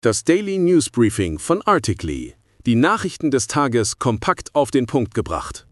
Das Daily News Briefing von Articly. Die Nachrichten des Tages kompakt auf den Punkt gebracht.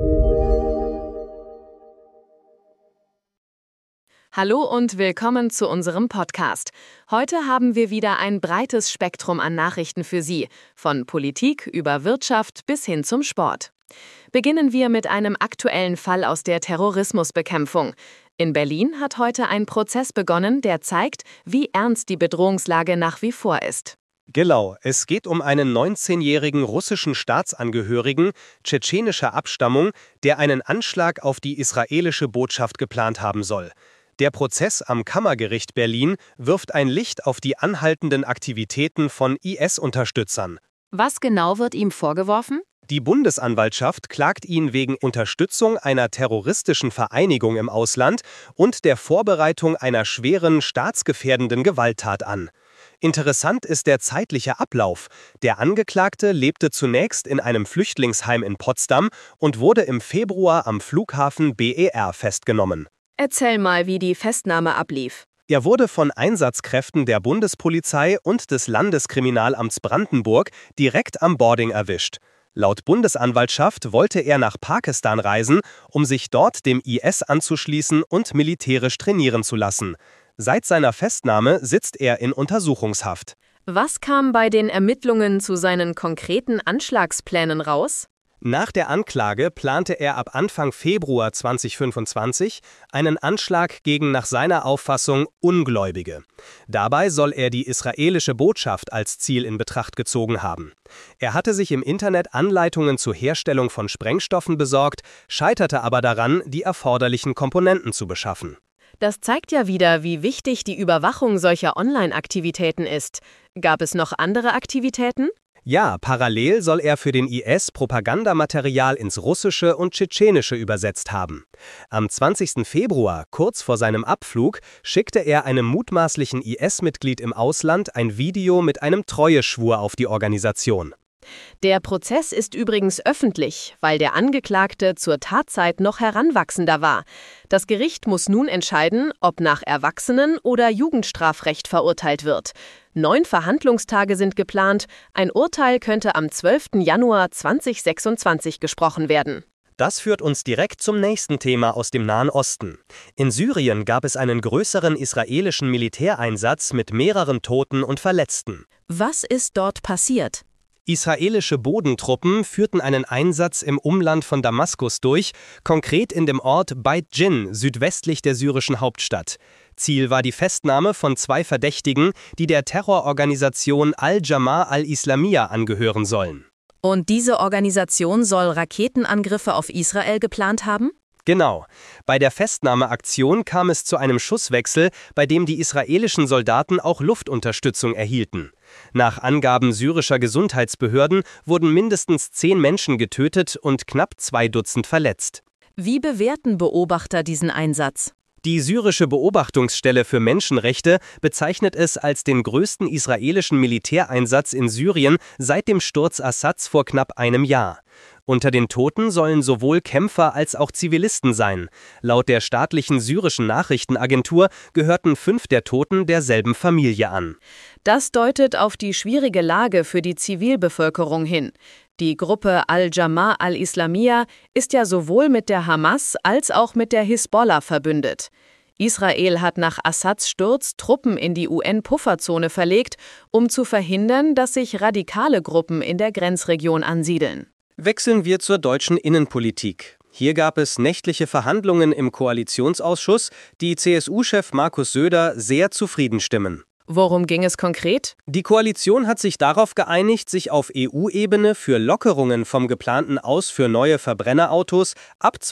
Hallo und willkommen zu unserem Podcast. Heute haben wir wieder ein breites Spektrum an Nachrichten für Sie, von Politik über Wirtschaft bis hin zum Sport. Beginnen wir mit einem aktuellen Fall aus der Terrorismusbekämpfung. In Berlin hat heute ein Prozess begonnen, der zeigt, wie ernst die Bedrohungslage nach wie vor ist. Genau, es geht um einen 19-jährigen russischen Staatsangehörigen tschetschenischer Abstammung, der einen Anschlag auf die israelische Botschaft geplant haben soll. Der Prozess am Kammergericht Berlin wirft ein Licht auf die anhaltenden Aktivitäten von IS-Unterstützern. Was genau wird ihm vorgeworfen? Die Bundesanwaltschaft klagt ihn wegen Unterstützung einer terroristischen Vereinigung im Ausland und der Vorbereitung einer schweren, staatsgefährdenden Gewalttat an. Interessant ist der zeitliche Ablauf. Der Angeklagte lebte zunächst in einem Flüchtlingsheim in Potsdam und wurde im Februar am Flughafen BER festgenommen. Erzähl mal, wie die Festnahme ablief. Er wurde von Einsatzkräften der Bundespolizei und des Landeskriminalamts Brandenburg direkt am Boarding erwischt. Laut Bundesanwaltschaft wollte er nach Pakistan reisen, um sich dort dem IS anzuschließen und militärisch trainieren zu lassen. Seit seiner Festnahme sitzt er in Untersuchungshaft. Was kam bei den Ermittlungen zu seinen konkreten Anschlagsplänen raus? Nach der Anklage plante er ab Anfang Februar 2025 einen Anschlag gegen nach seiner Auffassung Ungläubige. Dabei soll er die israelische Botschaft als Ziel in Betracht gezogen haben. Er hatte sich im Internet Anleitungen zur Herstellung von Sprengstoffen besorgt, scheiterte aber daran, die erforderlichen Komponenten zu beschaffen. Das zeigt ja wieder, wie wichtig die Überwachung solcher Online-Aktivitäten ist. Gab es noch andere Aktivitäten? Ja, parallel soll er für den IS Propagandamaterial ins Russische und Tschetschenische übersetzt haben. Am 20. Februar, kurz vor seinem Abflug, schickte er einem mutmaßlichen IS-Mitglied im Ausland ein Video mit einem Treueschwur auf die Organisation. Der Prozess ist übrigens öffentlich, weil der Angeklagte zur Tatzeit noch heranwachsender war. Das Gericht muss nun entscheiden, ob nach Erwachsenen- oder Jugendstrafrecht verurteilt wird. 9 Verhandlungstage sind geplant. Ein Urteil könnte am 12. Januar 2026 gesprochen werden. Das führt uns direkt zum nächsten Thema aus dem Nahen Osten. In Syrien gab es einen größeren israelischen Militäreinsatz mit mehreren Toten und Verletzten. Was ist dort passiert? Israelische Bodentruppen führten einen Einsatz im Umland von Damaskus durch, konkret in dem Ort Beit Jin, südwestlich der syrischen Hauptstadt. Ziel war die Festnahme von 2 Verdächtigen, die der Terrororganisation Al-Jama'a al-Islamiyya angehören sollen. Und diese Organisation soll Raketenangriffe auf Israel geplant haben? Genau. Bei der Festnahmeaktion kam es zu einem Schusswechsel, bei dem die israelischen Soldaten auch Luftunterstützung erhielten. Nach Angaben syrischer Gesundheitsbehörden wurden mindestens 10 Menschen getötet und knapp 2 Dutzend verletzt. Wie bewerten Beobachter diesen Einsatz? Die syrische Beobachtungsstelle für Menschenrechte bezeichnet es als den größten israelischen Militäreinsatz in Syrien seit dem Sturz Assads vor knapp einem Jahr. Unter den Toten sollen sowohl Kämpfer als auch Zivilisten sein. Laut der staatlichen syrischen Nachrichtenagentur gehörten 5 der Toten derselben Familie an. Das deutet auf die schwierige Lage für die Zivilbevölkerung hin. Die Gruppe Al-Jama'a al-Islamiyya ist ja sowohl mit der Hamas als auch mit der Hisbollah verbündet. Israel hat nach Assads Sturz Truppen in die UN-Pufferzone verlegt, um zu verhindern, dass sich radikale Gruppen in der Grenzregion ansiedeln. Wechseln wir zur deutschen Innenpolitik. Hier gab es nächtliche Verhandlungen im Koalitionsausschuss, die CSU-Chef Markus Söder sehr zufrieden stimmen. Worum ging es konkret? Die Koalition hat sich darauf geeinigt, sich auf EU-Ebene für Lockerungen vom geplanten Aus für neue Verbrennerautos ab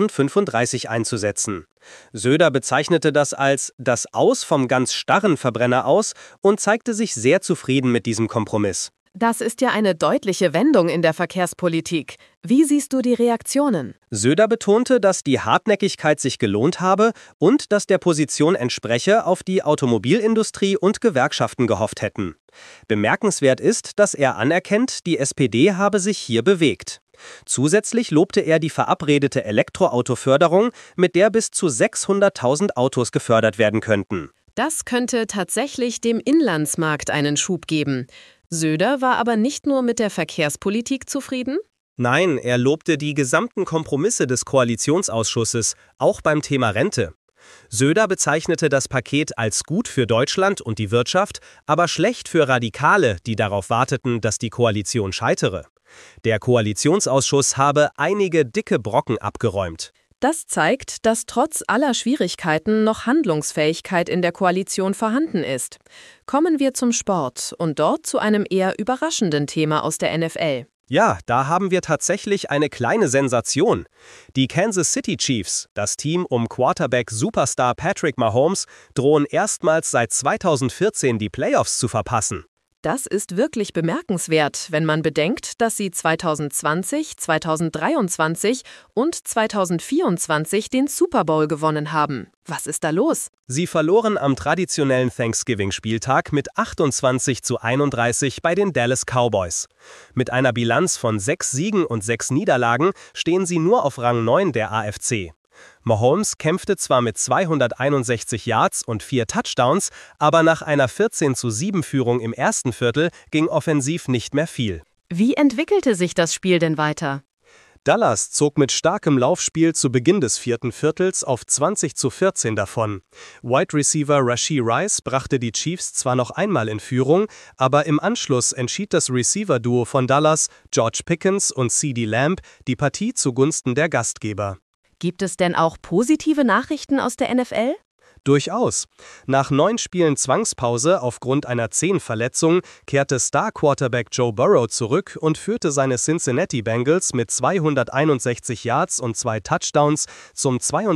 2035 einzusetzen. Söder bezeichnete das als das Aus vom ganz starren Verbrenner aus und zeigte sich sehr zufrieden mit diesem Kompromiss. Das ist ja eine deutliche Wendung in der Verkehrspolitik. Wie siehst du die Reaktionen? Söder betonte, dass die Hartnäckigkeit sich gelohnt habe und dass der Position entspreche, auf die Automobilindustrie und Gewerkschaften gehofft hätten. Bemerkenswert ist, dass er anerkennt, die SPD habe sich hier bewegt. Zusätzlich lobte er die verabredete Elektroautoförderung, mit der bis zu 600.000 Autos gefördert werden könnten. Das könnte tatsächlich dem Inlandsmarkt einen Schub geben. Söder war aber nicht nur mit der Verkehrspolitik zufrieden? Nein, er lobte die gesamten Kompromisse des Koalitionsausschusses, auch beim Thema Rente. Söder bezeichnete das Paket als gut für Deutschland und die Wirtschaft, aber schlecht für Radikale, die darauf warteten, dass die Koalition scheitere. Der Koalitionsausschuss habe einige dicke Brocken abgeräumt. Das zeigt, dass trotz aller Schwierigkeiten noch Handlungsfähigkeit in der Koalition vorhanden ist. Kommen wir zum Sport und dort zu einem eher überraschenden Thema aus der NFL. Ja, da haben wir tatsächlich eine kleine Sensation. Die Kansas City Chiefs, das Team um Quarterback-Superstar Patrick Mahomes, drohen erstmals seit 2014 die Playoffs zu verpassen. Das ist wirklich bemerkenswert, wenn man bedenkt, dass sie 2020, 2023 und 2024 den Super Bowl gewonnen haben. Was ist da los? Sie verloren am traditionellen Thanksgiving-Spieltag mit 28:31 bei den Dallas Cowboys. Mit einer Bilanz von 6 Siegen und 6 Niederlagen stehen sie nur auf Rang 9 der AFC. Mahomes kämpfte zwar mit 261 Yards und 4 Touchdowns, aber nach einer 14:7-Führung im ersten Viertel ging offensiv nicht mehr viel. Wie entwickelte sich das Spiel denn weiter? Dallas zog mit starkem Laufspiel zu Beginn des vierten Viertels auf 20:14 davon. Wide Receiver Rashee Rice brachte die Chiefs zwar noch einmal in Führung, aber im Anschluss entschied das Receiver-Duo von Dallas, George Pickens und CeeDee Lamb, die Partie zugunsten der Gastgeber. Gibt es denn auch positive Nachrichten aus der NFL? Durchaus. Nach 9 Spielen Zwangspause aufgrund einer Zehenverletzung kehrte Star-Quarterback Joe Burrow zurück und führte seine Cincinnati Bengals mit 261 Yards und 2 Touchdowns zum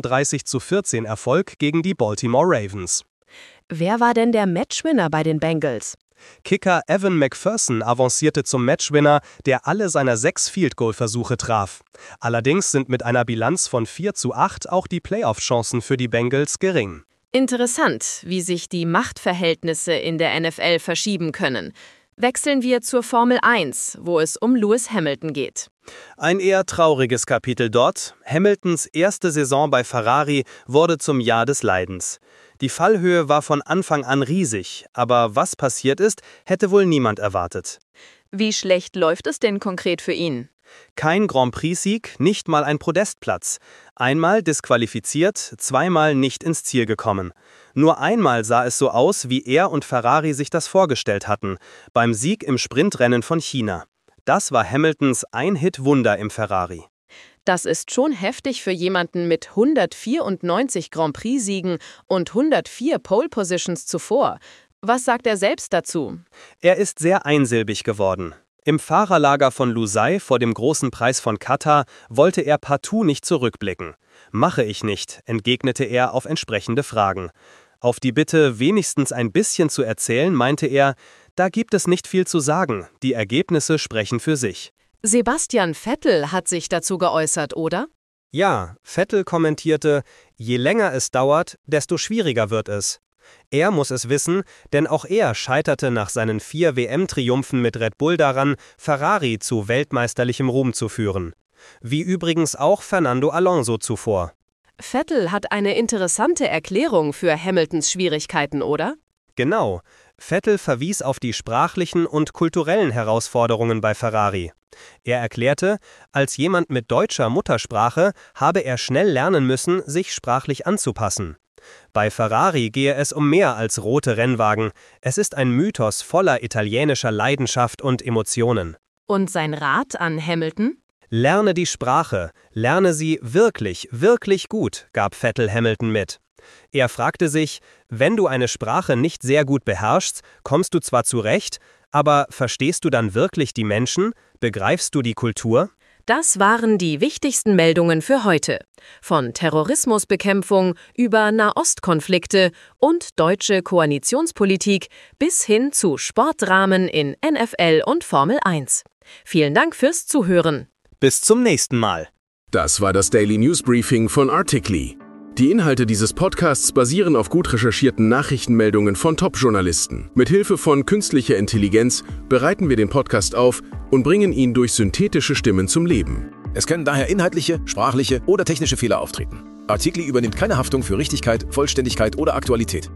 32:14 Erfolg gegen die Baltimore Ravens. Wer war denn der Matchwinner bei den Bengals? Kicker Evan McPherson avancierte zum Matchwinner, der alle seiner 6 Field-Goal-Versuche traf. Allerdings sind mit einer Bilanz von 4:8 auch die Playoff-Chancen für die Bengals gering. Interessant, wie sich die Machtverhältnisse in der NFL verschieben können. Wechseln wir zur Formel 1, wo es um Lewis Hamilton geht. Ein eher trauriges Kapitel dort. Hamiltons erste Saison bei Ferrari wurde zum Jahr des Leidens. Die Fallhöhe war von Anfang an riesig, aber was passiert ist, hätte wohl niemand erwartet. Wie schlecht läuft es denn konkret für ihn? Kein Grand Prix-Sieg, nicht mal ein Podestplatz. Einmal disqualifiziert, zweimal nicht ins Ziel gekommen. Nur einmal sah es so aus, wie er und Ferrari sich das vorgestellt hatten, beim Sieg im Sprintrennen von China. Das war Hamiltons Ein-Hit-Wunder im Ferrari. Das ist schon heftig für jemanden mit 194 Grand Prix-Siegen und 104 Pole-Positions zuvor. Was sagt er selbst dazu? Er ist sehr einsilbig geworden. Im Fahrerlager von Lusail vor dem großen Preis von Katar wollte er partout nicht zurückblicken. Mache ich nicht, entgegnete er auf entsprechende Fragen. Auf die Bitte, wenigstens ein bisschen zu erzählen, meinte er, da gibt es nicht viel zu sagen, die Ergebnisse sprechen für sich. Sebastian Vettel hat sich dazu geäußert, oder? Ja, Vettel kommentierte, je länger es dauert, desto schwieriger wird es. Er muss es wissen, denn auch er scheiterte nach seinen 4 WM-Triumphen mit Red Bull daran, Ferrari zu weltmeisterlichem Ruhm zu führen. Wie übrigens auch Fernando Alonso zuvor. Vettel hat eine interessante Erklärung für Hamiltons Schwierigkeiten, oder? Genau. Vettel verwies auf die sprachlichen und kulturellen Herausforderungen bei Ferrari. Er erklärte, als jemand mit deutscher Muttersprache habe er schnell lernen müssen, sich sprachlich anzupassen. Bei Ferrari gehe es um mehr als rote Rennwagen. Es ist ein Mythos voller italienischer Leidenschaft und Emotionen. Und sein Rat an Hamilton? Lerne die Sprache, lerne sie wirklich, wirklich gut, gab Vettel Hamilton mit. Er fragte sich, wenn du eine Sprache nicht sehr gut beherrschst, kommst du zwar zurecht, aber verstehst du dann wirklich die Menschen? Begreifst du die Kultur? Das waren die wichtigsten Meldungen für heute. Von Terrorismusbekämpfung über Nahostkonflikte und deutsche Koalitionspolitik bis hin zu Sportdramen in NFL und Formel 1. Vielen Dank fürs Zuhören. Bis zum nächsten Mal. Das war das Daily News Briefing von Articly. Die Inhalte dieses Podcasts basieren auf gut recherchierten Nachrichtenmeldungen von Top-Journalisten. Mit Hilfe von künstlicher Intelligenz bereiten wir den Podcast auf und bringen ihn durch synthetische Stimmen zum Leben. Es können daher inhaltliche, sprachliche oder technische Fehler auftreten. Articly übernimmt keine Haftung für Richtigkeit, Vollständigkeit oder Aktualität.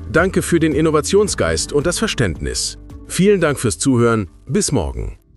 Danke für den Innovationsgeist und das Verständnis. Vielen Dank fürs Zuhören. Bis morgen.